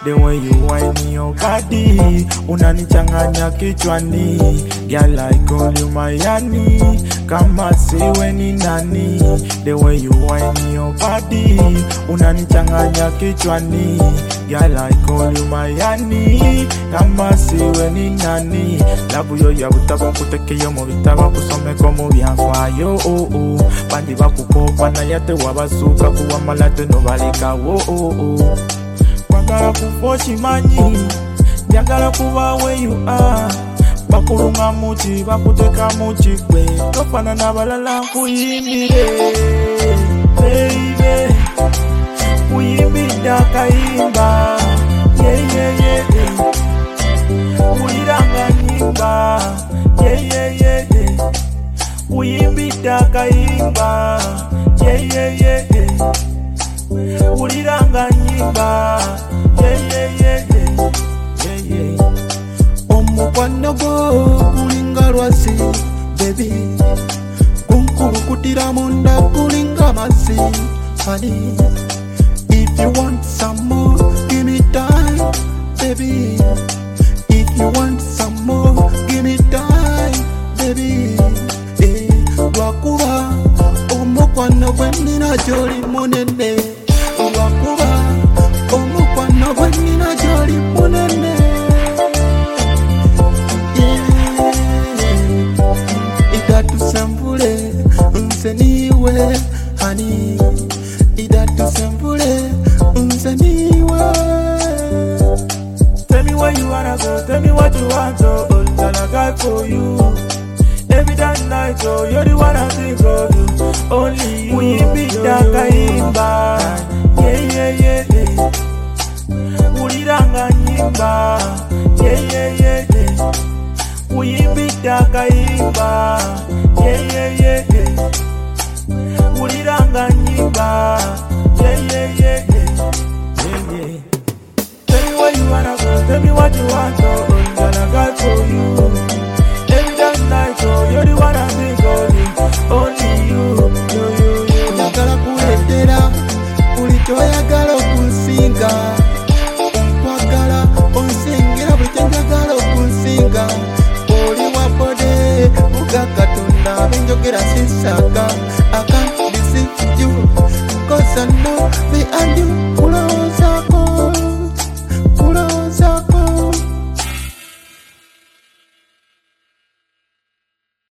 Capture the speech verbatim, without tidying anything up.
The way you whine your body, unanichanganya kichwani. Girl, I call you my honey. Kama siwe ni nani. The way you whine your body, unanichanganya kichwani. Girl, I call you my honey. Kama siwe ni nani. Labu yo ya butaba kuteke yo mu bitaba kusome ko mu byafayo. Oh oh, bandi bakukopa na yate wabasuka kuwa malate no balika. Oh oh oh. Kwagala kufochi manyi, njagala kuba where you are. Bakulunga muchi, bakuteka muchi kwe. Tofana na balala kuyimbire, baby. Kuyimbida kaimba, yeah yeah yeah yeah. Uyiranga nyimba, yeah yeah yeah yeah. Kuyimbida kaimba, yeah yeah yeah yeah. Uliranga nyimba, yeah yeah yeah yeah yeah yeah. Omukwano gwo kulinga lwasi, baby. Kunkulu kutira munda kulinga masi, honey. If you want some more, give me time, baby. If you want some more, give me time, baby. Eh, wakuba omukwano gwe nina joli munene. Wakuba omukwano gwe nina joli munene. Idatusembule nze niwe, honey. Idatusembule nze niwe. Tell me where you wanna go, tell me what you want, oh, all that I got for you. Every damn night, oh, you're the one I think of you. Only you, we be that kaimba. Yeah, yeah, yeah, yeah. Uliranga nyimba. Yeah, yeah, yeah, yeah. We be that kaimba. Yeah, yeah, yeah, yeah. Uliranga nyimba. Yeah, yeah, yeah, yeah. Yeah, yeah. Tell me where you wanna go, tell me what you want, oh, all that I got for you. Every damn night, oh, you're the one I think of you. Only you, you, you, you. Njagala kuletera, ulichoyagala okunsinga. Nkwagala, onsengera buli kyenjagala okunsinga. Oli wabode, buga Katonda, benjogera sinsaka.